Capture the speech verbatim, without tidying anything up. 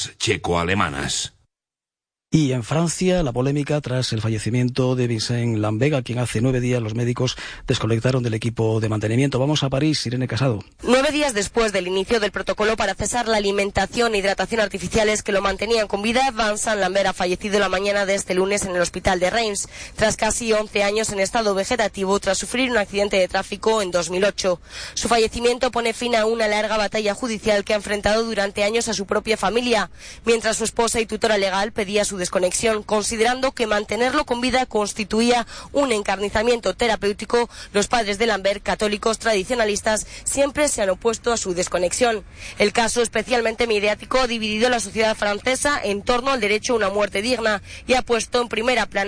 checo-alemanas. Y en Francia, la polémica tras el fallecimiento de Vincent Lambert, a quien hace nueve días los médicos desconectaron del equipo de mantenimiento. Vamos a París, Irene Casado. Nueve días después del inicio del protocolo para cesar la alimentación e hidratación artificiales que lo mantenían con vida, Vincent Lambert ha fallecido la mañana de este lunes en el hospital de Reims, tras casi once años en estado vegetativo tras sufrir un accidente de tráfico en dos mil ocho. Su fallecimiento pone fin a una larga batalla judicial que ha enfrentado durante años a su propia familia, mientras su esposa y tutora legal pedía su desconexión, considerando que mantenerlo con vida constituía un encarnizamiento terapéutico. Los padres de Lambert, católicos tradicionalistas, siempre se han opuesto a su desconexión. El caso, especialmente mediático, ha dividido la sociedad francesa en torno al derecho a una muerte digna y ha puesto en primera plana